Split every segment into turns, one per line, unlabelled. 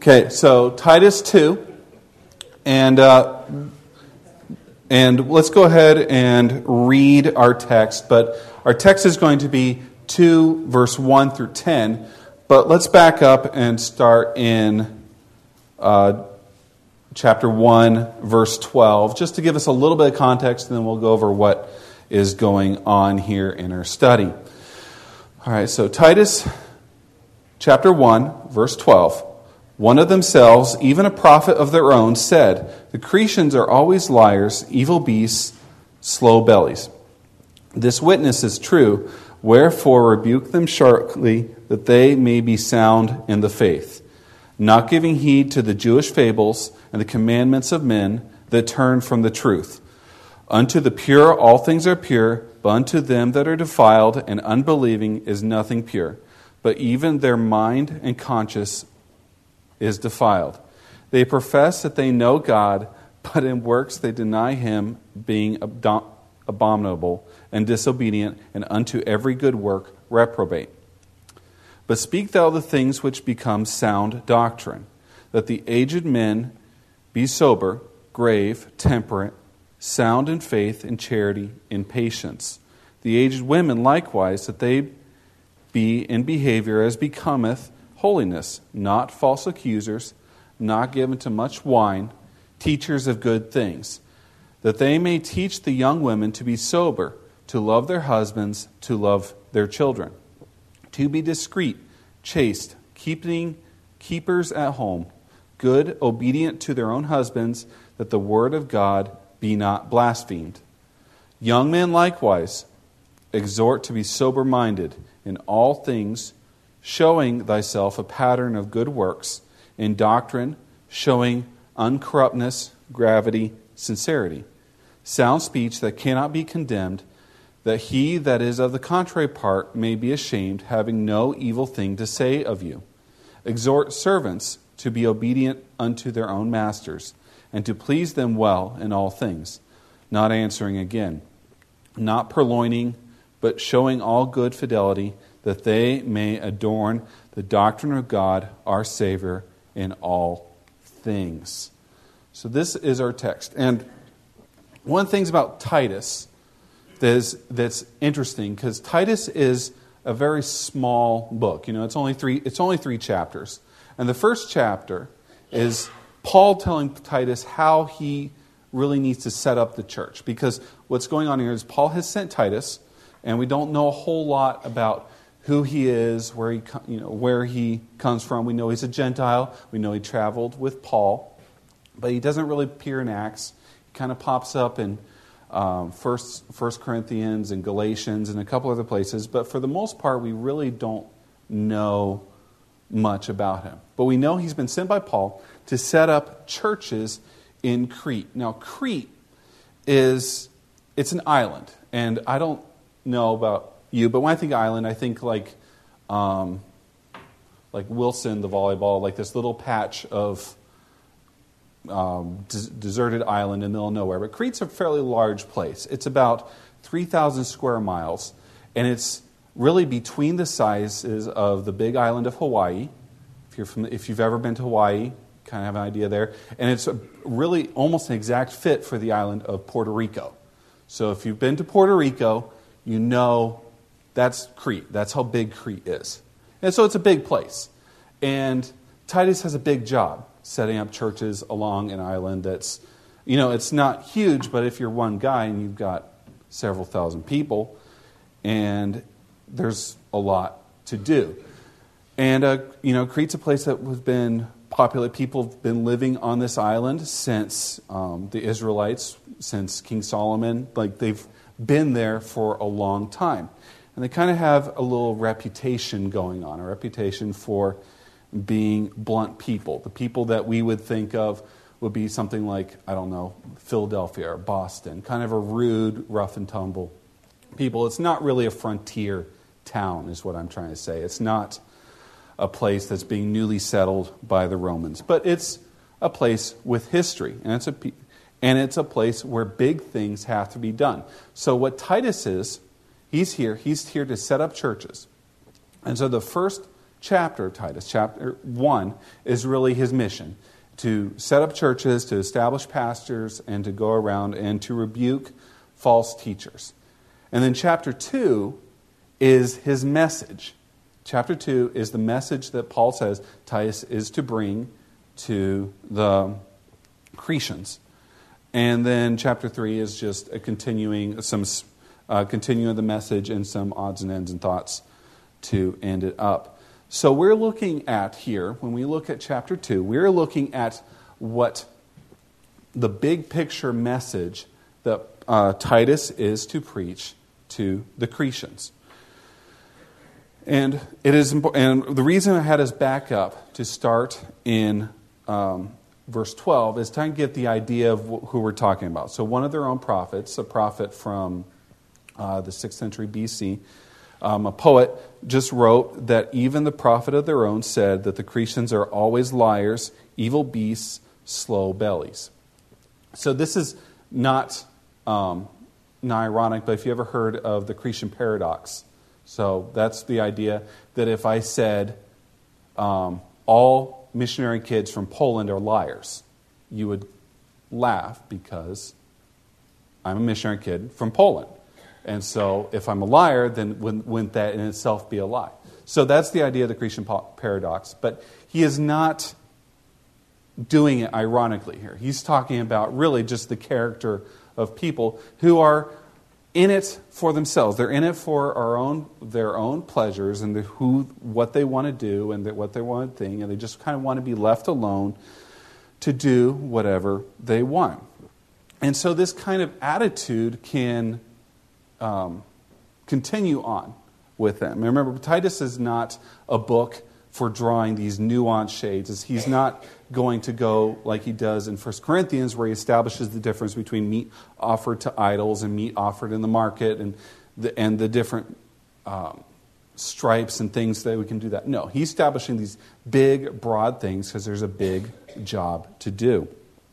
Okay, so Titus 2, and let's go ahead and read our text, but our text is going to be 2, verse 1 through 10, but let's back up and start in chapter 1, verse 12, just to give us a little bit of context, and then we'll go over what is going on here in our study. All right, so Titus chapter 1, verse 12. One of themselves, even a prophet of their own, said, "The Cretians are always liars, evil beasts, slow bellies. This witness is true, wherefore rebuke them sharply, that they may be sound in the faith, not giving heed to the Jewish fables and the commandments of men that turn from the truth. Unto the pure all things are pure, but unto them that are defiled and unbelieving is nothing pure, but even their mind and conscience is defiled. They profess that they know God, but in works they deny him, being abominable and disobedient, and unto every good work reprobate. But speak thou the things which become sound doctrine, that the aged men be sober, grave, temperate, sound in faith, in charity, in patience. The aged women likewise, that they be in behavior as becometh holiness, not false accusers, not given to much wine, teachers of good things, that they may teach the young women to be sober, to love their husbands, to love their children, to be discreet, chaste, keepers at home, good, obedient to their own husbands, that the word of God be not blasphemed. Young men likewise exhort to be sober-minded in all things, showing thyself a pattern of good works, in doctrine, showing uncorruptness, gravity, sincerity, sound speech that cannot be condemned, that he that is of the contrary part may be ashamed, having no evil thing to say of you. Exhort servants to be obedient unto their own masters, and to please them well in all things, not answering again, not purloining, but showing all good fidelity, that they may adorn the doctrine of God, our Savior, in all things." So this is our text. And one of the things about Titus that's interesting, because Titus is a very small book. You know, it's only three chapters. And the first chapter is Paul telling Titus how he really needs to set up the church. Because what's going on here is Paul has sent Titus, and we don't know a whole lot about who he is, where he comes from. We know he's a Gentile. We know he traveled with Paul, but he doesn't really appear in Acts. He kind of pops up in First Corinthians and Galatians and a couple other places. But for the most part, we really don't know much about him. But we know he's been sent by Paul to set up churches in Crete. Now, Crete it's an island, and I don't know about you, but when I think island, I think like Wilson, the volleyball, like this little patch of deserted island in the middle of nowhere. But Crete's a fairly large place. It's about 3,000 square miles, and it's really between the sizes of the big island of Hawaii. If you've ever been to Hawaii, kind of have an idea there. And it's really almost an exact fit for the island of Puerto Rico. So if you've been to Puerto Rico, you know that's Crete. That's how big Crete is. And so it's a big place. And Titus has a big job setting up churches along an island that's, it's not huge, but if you're one guy and you've got several thousand people, and there's a lot to do. And, Crete's a place that has been popular. People have been living on this island since the Israelites, since King Solomon. Like, they've been there for a long time. And they kind of have a little reputation going on, a reputation for being blunt people. The people that we would think of would be something like, I don't know, Philadelphia or Boston, kind of a rude, rough and tumble people. It's not really a frontier town, is what I'm trying to say. It's not a place that's being newly settled by the Romans. But it's a place with history, and it's a place where big things have to be done. So what Titus is, he's here to set up churches. And so the first chapter of Titus, chapter 1, is really his mission. To set up churches, to establish pastors, and to go around and to rebuke false teachers. And then chapter 2 is his message. Chapter 2 is the message that Paul says Titus is to bring to the Cretans. And then chapter 3 is just a continuing the message and some odds and ends and thoughts to end it up. So we're looking at here, when we look at chapter 2, we're looking at what the big picture message that Titus is to preach to the Cretans. And the reason I had us back up to start in verse 12 is to get the idea of who we're talking about. So one of their own prophets, a prophet from the 6th century BC, a poet just wrote that even the prophet of their own said that the Cretans are always liars, evil beasts, slow bellies. So this is not ironic, but if you ever heard of the Cretan paradox, so that's the idea that if I said all missionary kids from Poland are liars, you would laugh because I'm a missionary kid from Poland. And so if I'm a liar, then wouldn't that in itself be a lie? So that's the idea of the Cretan paradox. But he is not doing it ironically here. He's talking about really just the character of people who are in it for themselves. They're in it for their own pleasures and what they want to do and what they want to think. And they just kind of want to be left alone to do whatever they want. And so this kind of attitude can continue on with them. And remember, Titus is not a book for drawing these nuanced shades. He's not going to go like he does in 1 Corinthians, where he establishes the difference between meat offered to idols and meat offered in the market and the different stripes and things that we can do that. No, he's establishing these big, broad things because there's a big job to do.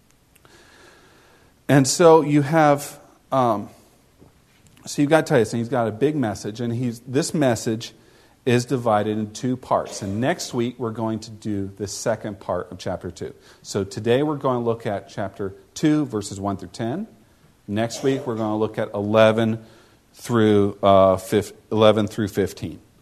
And so you have... So you've got Titus, and he's got a big message, and this message is divided in two parts. And next week, we're going to do the second part of chapter 2. So today, we're going to look at chapter 2, verses 1 through 10. Next week, we're going to look at 11 through 15.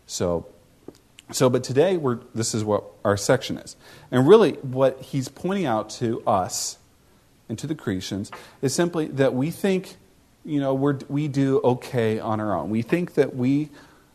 But today, this is what our section is. And really, what he's pointing out to us and to the Cretans is simply that we think... we do okay on our own. We think that we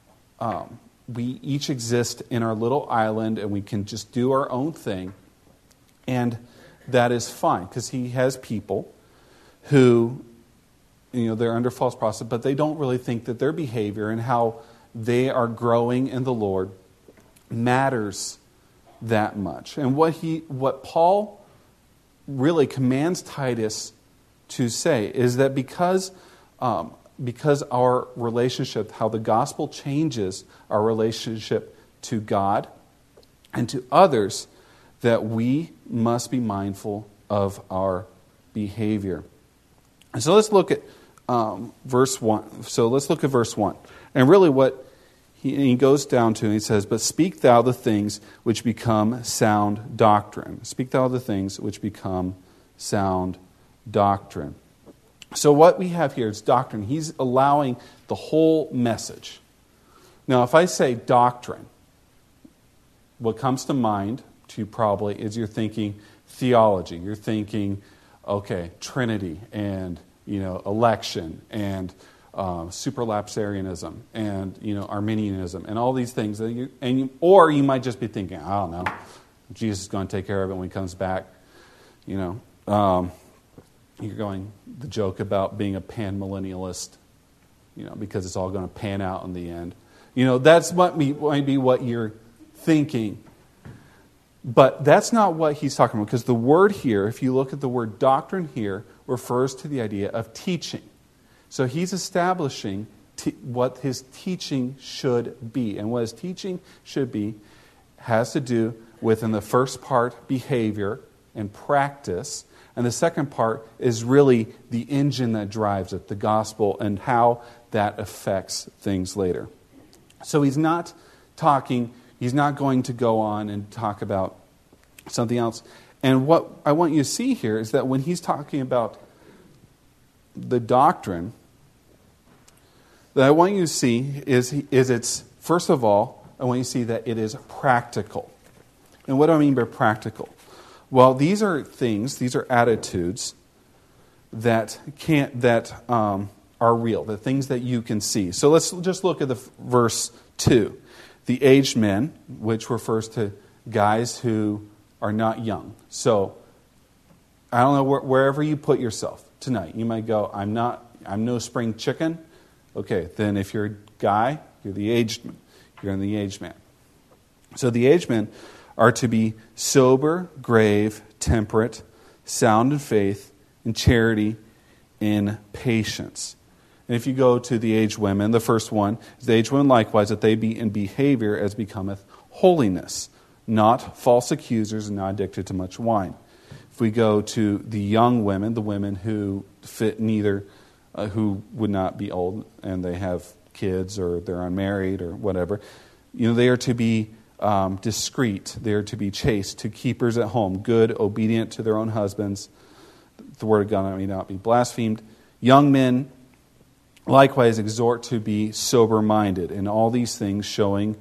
each exist in our little island and we can just do our own thing. And that is fine because he has people who, they're under false process, but they don't really think that their behavior and how they are growing in the Lord matters that much. And what Paul really commands Titus to say is that because our relationship, how the gospel changes our relationship to God and to others, that we must be mindful of our behavior. And so let's look at verse 1. So let's look at verse 1. And really what he goes down to, and he says, "But speak thou the things which become sound doctrine." Speak thou the things which become sound doctrine. So what we have here is doctrine. He's allowing the whole message. Now, if I say doctrine, what comes to mind to you probably is you're thinking theology. You're thinking, Trinity and, election and superlapsarianism and, Arminianism and all these things. Or you might just be thinking, I don't know, Jesus is going to take care of it when he comes back. You're going, the joke about being a pan-millennialist, because it's all going to pan out in the end. That's might be what you're thinking. But that's not what he's talking about, because the word here, if you look at the word doctrine here, refers to the idea of teaching. So he's establishing what his teaching should be. And what his teaching should be has to do with, in the first part, behavior and practice. And the second part is really the engine that drives it, the gospel, and how that affects things later. So he's not talking, He's not going to go on and talk about something else. And what I want you to see here is that when he's talking about the doctrine, that I want you to see is it's, first of all, I want you to see that it is practical. And what do I mean by practical? Well, these are things, these are attitudes that are real, the things that you can see. So let's just look at the verse 2. The aged men, which refers to guys who are not young. So I don't know, wherever you put yourself tonight, you might go, I'm no spring chicken. Okay, then if you're a guy, you're the aged man. You're in the aged man. So the aged men are to be sober, grave, temperate, sound in faith, in charity, in patience. And if you go to the aged women, the first one is the aged women likewise, that they be in behavior as becometh holiness, not false accusers and not addicted to much wine. If we go to the young women, the women who fit neither, who would not be old and they have kids or they're unmarried or whatever, they are to be discreet, they are to be chaste, to keepers at home, good, obedient to their own husbands. The word of God may not be blasphemed. Young men likewise exhort to be sober-minded, in all these things showing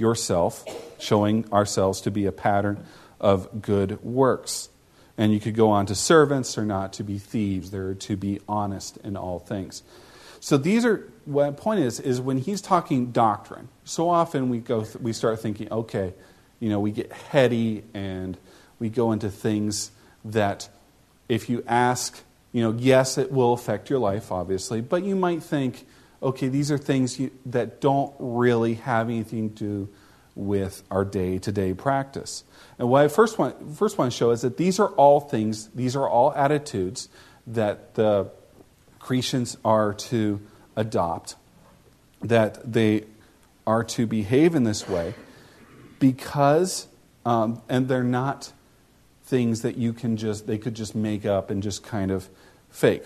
ourselves to be a pattern of good works. And you could go on to servants are not to be thieves, they're to be honest in all things. So these are, what the point is when he's talking doctrine, so often we start thinking, okay, we get heady and we go into things that if you ask, yes, it will affect your life, obviously, but you might think, okay, these are things that don't really have anything to do with our day-to-day practice. And what I first want to show is that these are all things, these are all attitudes that the Christians are to adopt, that they are to behave in this way because, and they're not things that they could just make up and just kind of fake.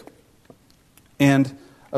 And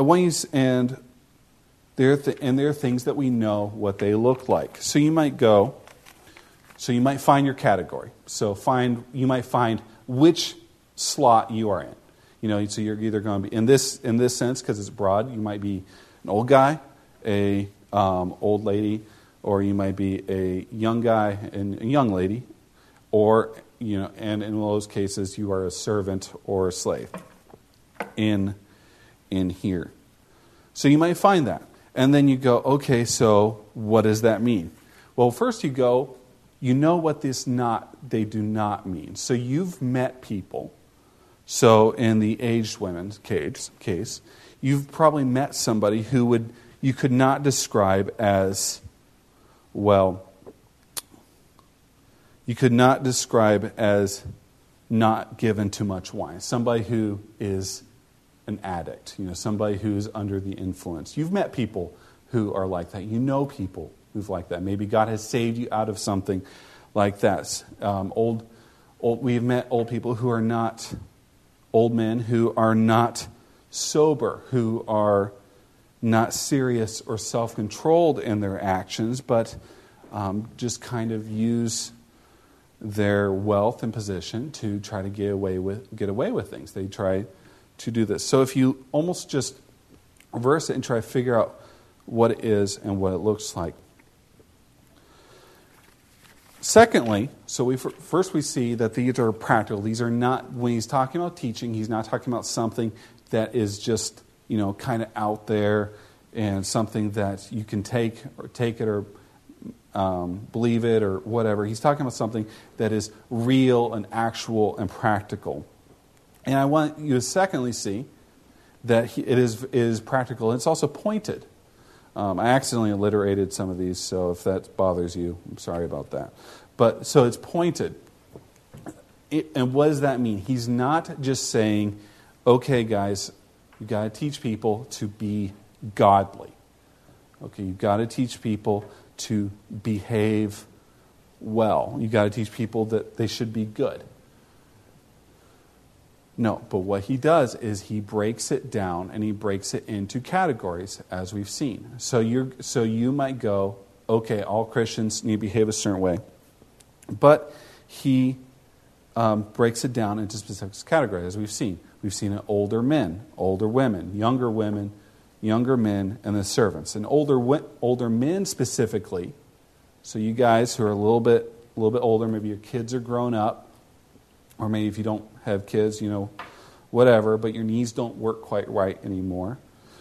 there are things that we know what they look like. So you might find your category. So you might find which slot you are in. So you're either going to be in this sense because it's broad. You might be an old guy, a old lady, or you might be a young guy and a young lady, or and in those cases you are a servant or a slave. In here, so you might find that. And then you go, okay, so what does that mean? Well, first you know what they do not mean. So you've met people. So in the aged women's case, you've probably met somebody who you could not describe as, you could not describe as not given to much wine. Somebody who is an addict, somebody who's under the influence. You've met people who are like that. You know people who've like that. Maybe God has saved you out of something like that. We've met old people who are not, old men who are not sober, who are not serious or self-controlled in their actions, but just kind of use their wealth and position to try to get away with things. They try to do this. So if you almost just reverse it and try to figure out what it is and what it looks like. Secondly, so first we see that these are practical. These are not, when he's talking about teaching, he's not talking about something that is just, kind of out there and something that you can take it or believe it or whatever. He's talking about something that is real and actual and practical. And I want you to secondly see that it is practical. And it's also pointed. I accidentally alliterated some of these, so if that bothers you, I'm sorry about that. But so it's pointed. And what does that mean? He's not just saying, okay, guys, you've got to teach people to be godly. Okay, you've got to teach people to behave well. You've got to teach people that they should be good. No, but what he does is he breaks it down and he breaks it into categories, as we've seen. So you might go, okay, all Christians need to behave a certain way. But he breaks it down into specific categories, as we've seen. We've seen older men, older women, younger men, and the servants. And older men specifically, so you guys who are a little bit older, maybe your kids are grown up, or maybe if you don't have kids, whatever, but your knees don't work quite right anymore.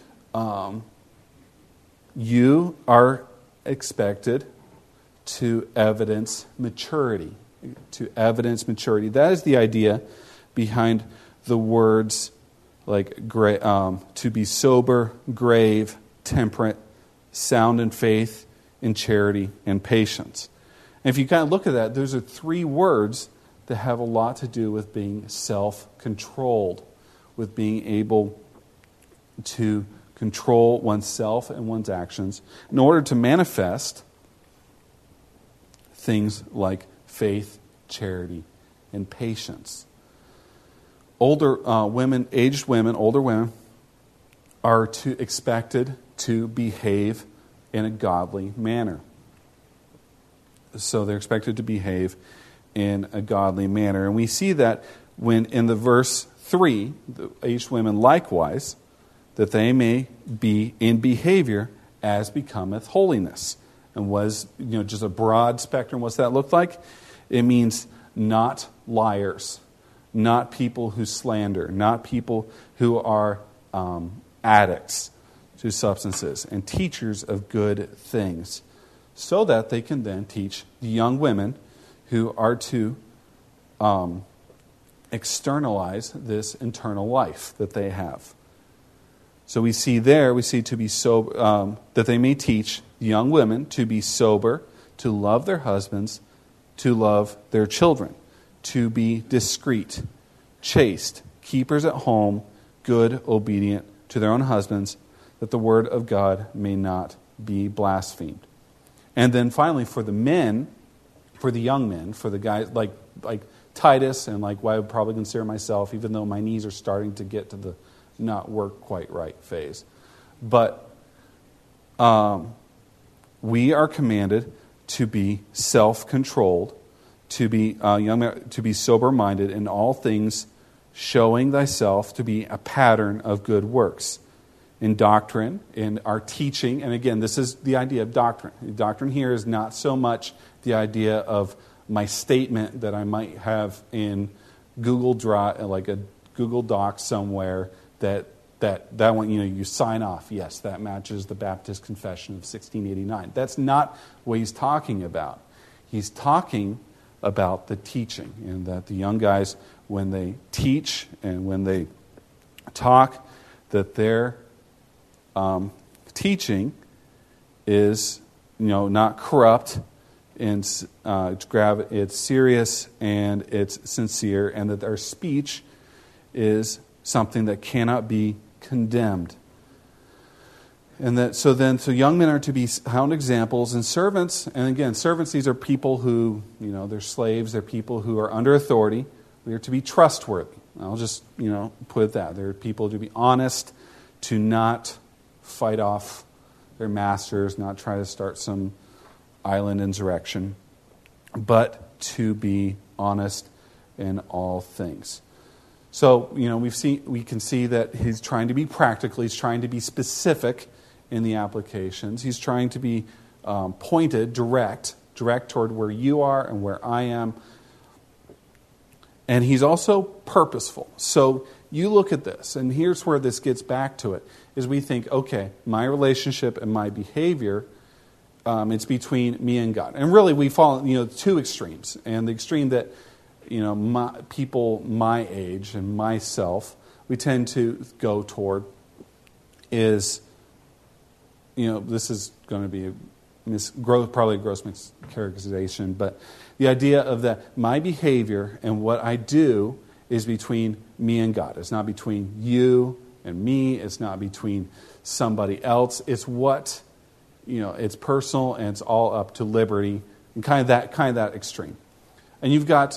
You are expected to evidence maturity. That is the idea behind the words like to be sober, grave, temperate, sound in faith, in charity, and patience. And if you kind of look at that, those are three words that have a lot to do with being self-controlled, with being able to control oneself and one's actions in order to manifest things like faith, charity, and patience. Older women are expected to behave in a godly manner. So they're expected to behave in a godly manner. And we see that when in the verse 3, the aged women likewise, that they may be in behavior as becometh holiness. And was, just a broad spectrum. What's that look like? It means not liars, not people who slander, not people who are addicts to substances, and teachers of good things, so that they can then teach the young women who are to externalize this internal life that they have. So we see to be sober, that they may teach young women to be sober, to love their husbands, to love their children, to be discreet, chaste, keepers at home, good, obedient to their own husbands, that the word of God may not be blasphemed. And then finally, for the men, for the young men, for the guys like Titus and like what I would probably consider myself, even though my knees are starting to get to the not work quite right phase. But we are commanded to be self-controlled, to be to be sober-minded in all things, showing thyself to be a pattern of good works. In doctrine, in our teaching, and again, this is the idea of doctrine. Doctrine here is not so much the idea of my statement that I might have in Google Drive, like a Google Doc somewhere, that one, you sign off. Yes, that matches the Baptist Confession of 1689. That's not what he's talking about. He's talking about the teaching, and that the young guys, when they teach and when they talk, that their teaching is, not corrupt, and it's serious and it's sincere, and that their speech is something that cannot be condemned. And that so young men are to be sound examples, and servants, and again, servants, these are people who, they're slaves, they're people who are under authority. We are to be trustworthy. I'll just, put it that. They're people to be honest, to not fight off their masters, not try to start some island insurrection, but to be honest in all things. So, we can see that he's trying to be practical, he's trying to be specific in the applications. He's trying to be pointed, direct toward where you are and where I am. And he's also purposeful. So you look at this, and here's where this gets back to it, is we think, okay, my relationship and my behavior, it's between me and God. And really we fall, two extremes. And the extreme that, people my age and myself, we tend to go toward is, this is going to be probably a gross mischaracterization, but the idea of that my behavior and what I do is between me and God. It's not between you and me. It's not between somebody else. It's what, it's personal, and it's all up to liberty, and kind of that extreme. And you've got,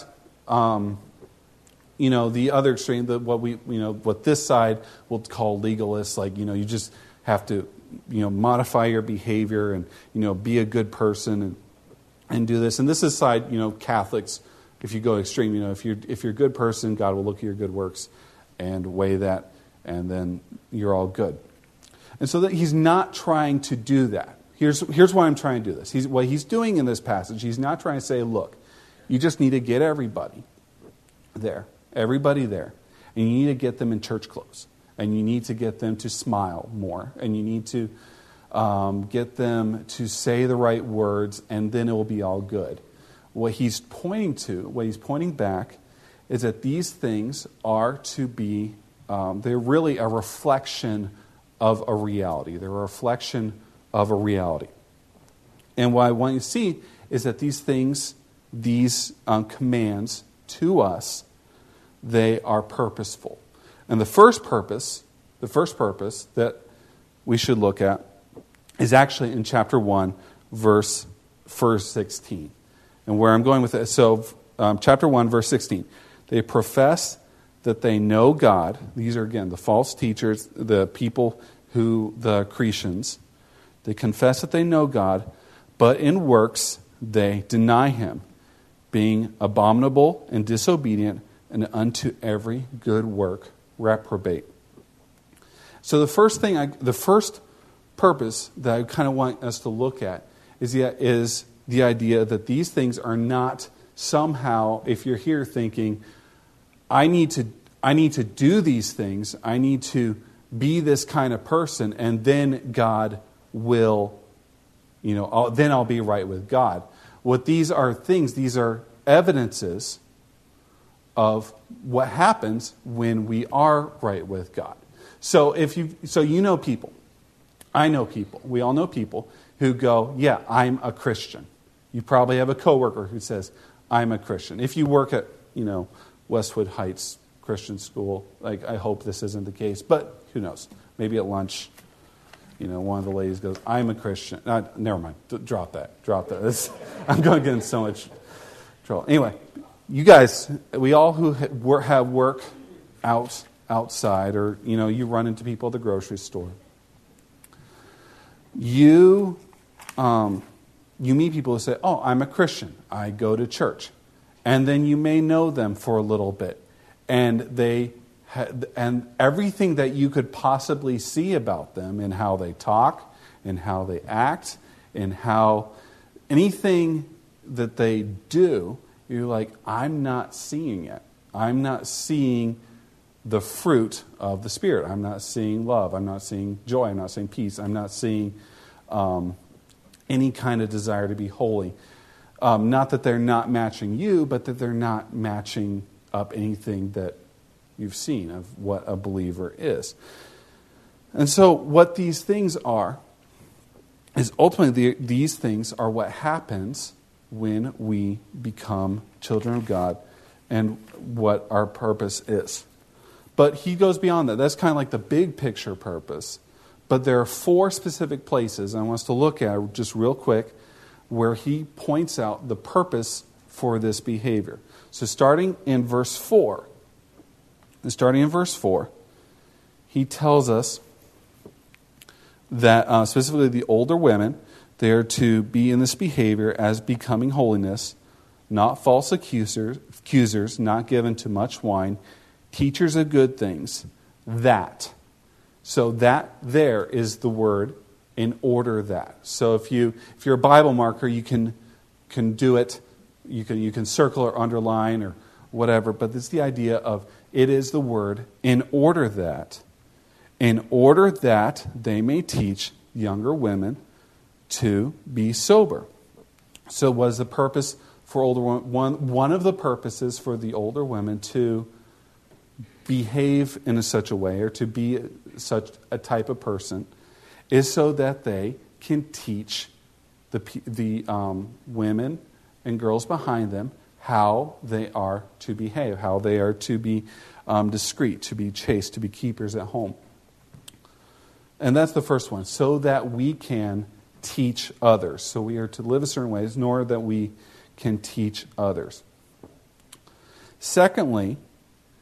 the other extreme, what this side will call legalists, like, you just have to, modify your behavior and, be a good person and do this. And this is side, Catholics, if you go extreme, if you're a good person, God will look at your good works and weigh that, and then you're all good. And so that he's not trying to do that. Here's why I'm trying to do this. What he's doing in this passage, he's not trying to say, look, you just need to get everybody there, and you need to get them in church clothes, and you need to get them to smile more, and you need to get them to say the right words, and then it will be all good. What he's pointing back, is that these things are to be, they're really a reflection of a reality. They're a reflection of a reality. And what I want you to see is that these things, these commands to us, they are purposeful. And the first purpose that we should look at is actually in chapter 1, verse 16. And where I'm going with it, so chapter 1, verse 16. They profess that they know God. These are, again, the false teachers, the people the Cretans. They confess that they know God, but in works they deny Him, being abominable and disobedient, and unto every good work reprobate. So the first purpose that I kind of want us to look at is the idea that these things are not somehow, if you're here thinking, I need to do these things, I need to be this kind of person, and then God will, then I'll be right with God. What these are these are evidences of what happens when we are right with God. So people, I know people, we all know people who go, yeah, I'm a Christian. You probably have a coworker who says, I'm a Christian. If you work at, Westwood Heights Christian School, I hope this isn't the case, but who knows? Maybe at lunch, one of the ladies goes, I'm a Christian. Never mind. Drop that. I'm going to get in so much trouble. Anyway, you guys, we all who have work outside, or, you run into people at the grocery store. You meet people who say, oh, I'm a Christian. I go to church. And then you may know them for a little bit. And and everything that you could possibly see about them in how they talk, in how they act, in how anything that they do, you're like, I'm not seeing it. I'm not seeing the fruit of the Spirit. I'm not seeing love. I'm not seeing joy. I'm not seeing peace. I'm not seeing any kind of desire to be holy. Not that they're not matching you, but that they're not matching up anything that you've seen of what a believer is. And so what these things are is ultimately these things are what happens when we become children of God and what our purpose is. But he goes beyond that. That's kind of like the big picture purpose. But there are 4 specific places I want us to look at just real quick where he points out the purpose for this behavior. So starting in verse 4, he tells us that specifically the older women, they are to be in this behavior as becoming holiness, not false accusers, not given to much wine, teachers of good things, that. So that there is the word, in order that. So if you're a Bible marker, you can do it. You can circle or underline or whatever. But it's the idea of it is the word, in order that they may teach younger women to be sober. So was the purpose for older women, one of the purposes for the older women to behave in such a way or to be such a type of person is so that they can teach the women and girls behind them how they are to behave, how they are to be discreet, to be chaste, to be keepers at home. And that's the first one, so that we can teach others. So we are to live a certain ways, nor that we can teach others. Secondly,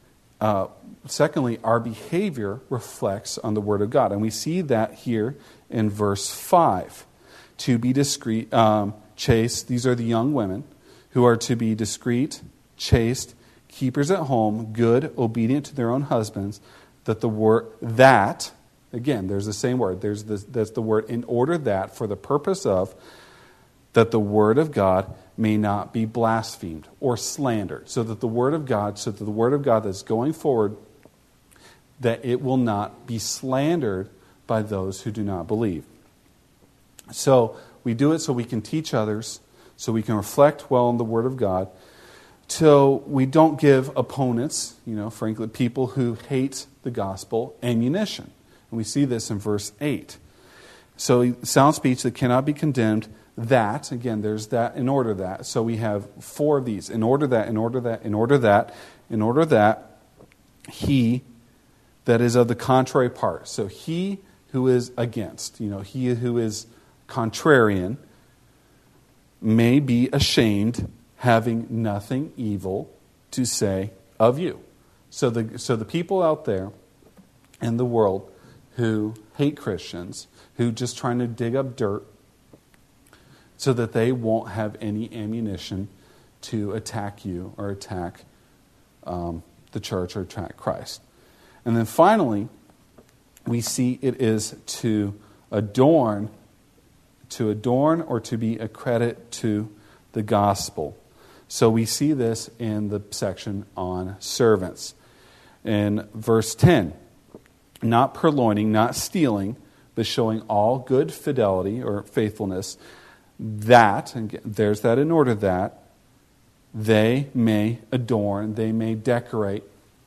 secondly, our behavior reflects on the Word of God. And we see that here in verse 5. To be discreet, chaste, these are the young women who are to be discreet, chaste, keepers at home, good, obedient to their own husbands, that the word, that, again, there's the same word, that's the word, in order that, for the purpose of, that the word of God may not be blasphemed or slandered. So that the word of God that's going forward, that it will not be slandered by those who do not believe. So we do it so we can teach others, so we can reflect well on the Word of God, so we don't give opponents, frankly, people who hate the gospel, ammunition. And we see this in verse 8. So sound speech that cannot be condemned, that, again, there's that, in order that. So we have 4 of these, in order that, in order that, in order that, in order that, he that is of the contrary part. So he who is against, he who is contrarian, may be ashamed, having nothing evil to say of you. So the people out there in the world who hate Christians, who just trying to dig up dirt so that they won't have any ammunition to attack you or attack the church or attack Christ. And then finally, we see it is to adorn or to be a credit to the gospel. So we see this in the section on servants. In verse 10, not purloining, not stealing, but showing all good fidelity or faithfulness, that, and there's that in order that, they may adorn, they may decorate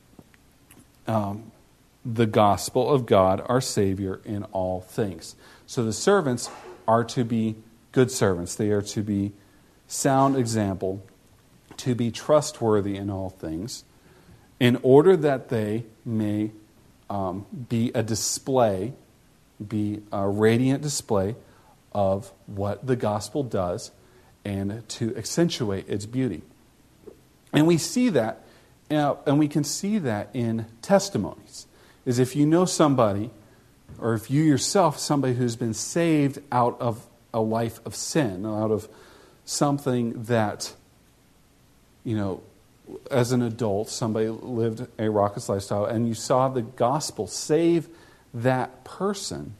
the gospel of God, our Savior, in all things. So the servants are to be good servants. They are to be sound example, to be trustworthy in all things, in order that they may be a display, be a radiant display of what the gospel does and to accentuate its beauty. And we see that, and we can see that in testimonies. Is if you know somebody, or if you yourself, somebody who's been saved out of a life of sin, out of something that, as an adult, somebody lived a raucous lifestyle, and you saw the gospel save that person,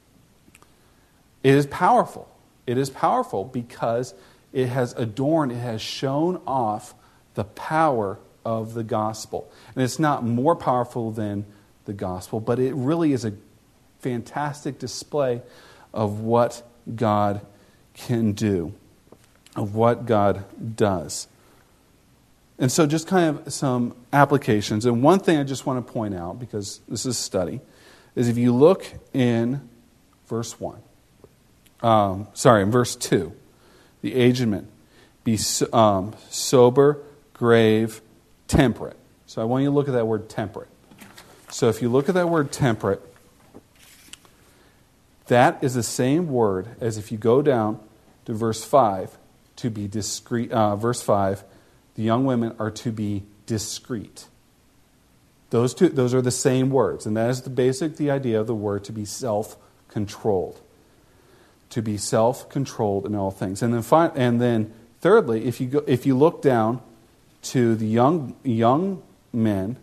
it is powerful. It is powerful because it has adorned, it has shown off the power of the gospel. And it's not more powerful than the gospel, but it really is a fantastic display of what God can do, of what God does. And so just kind of some applications. And one thing I just want to point out, because this is study, is if you look in verse 1, in verse 2, the aged men, be sober, grave, temperate. So I want you to look at that word temperate. So if you look at that word temperate, that is the same word as if you go down to verse 5, to be discreet. Verse 5, the young women are to be discreet. Those are the same words, and that is the idea of the word to be self-controlled. To be self-controlled in all things. And then thirdly, if you look down to the young men,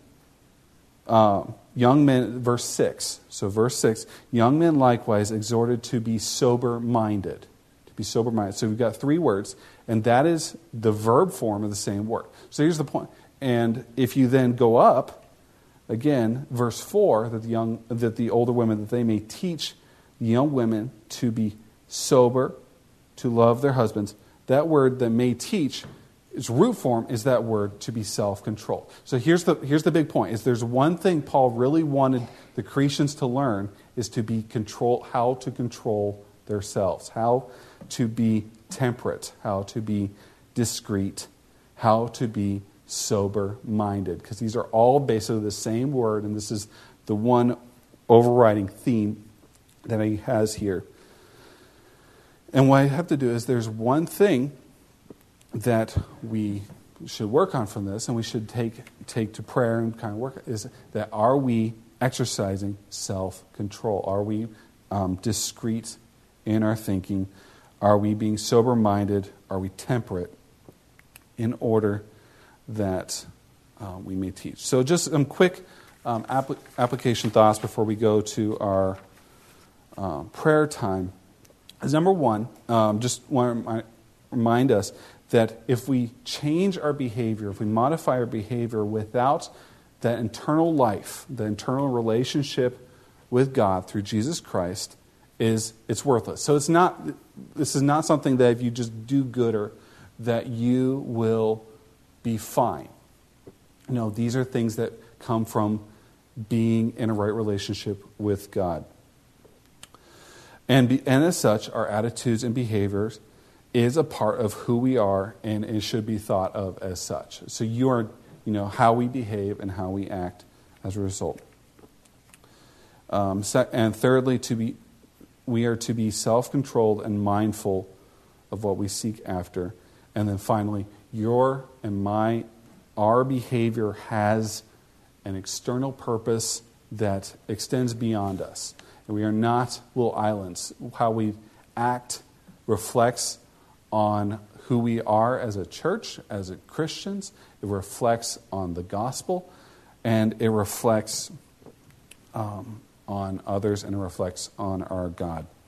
verse 6. So verse 6, young men likewise exhorted to be sober-minded. To be sober-minded. So we've got 3 words, and that is the verb form of the same word. So here's the point. And if you then go up, again, verse 4, that the older women, that they may teach the young women to be sober, to love their husbands. That word that may teach, its root form is that word to be self-controlled. So here's the big point, is there's one thing Paul really wanted the Cretans to learn, is to be how to control themselves, how to be temperate, how to be discreet, how to be sober-minded. Because these are all basically the same word, and this is the one overriding theme that he has here. And what I have to do is there's one thing that we should work on from this, and we should take to prayer and kind of work, is that are we exercising self-control? Are we discreet in our thinking? Are we being sober-minded? Are we temperate in order that we may teach? So just some quick application thoughts before we go to our prayer time. As number one, just want to remind us that if we change our behavior, if we modify our behavior without that internal life, the internal relationship with God through Jesus Christ, it's worthless. So this is not something that if you just do good or that you will be fine. No, these are things that come from being in a right relationship with God. And as such, our attitudes and behaviors is a part of who we are, and it should be thought of as such. So how we behave and how we act as a result. And thirdly, we are to be self-controlled and mindful of what we seek after. And then finally, our behavior has an external purpose that extends beyond us. And we are not little islands. How we act reflects on who we are as a church, as Christians. It reflects on the gospel, and it reflects on others, and it reflects on our God.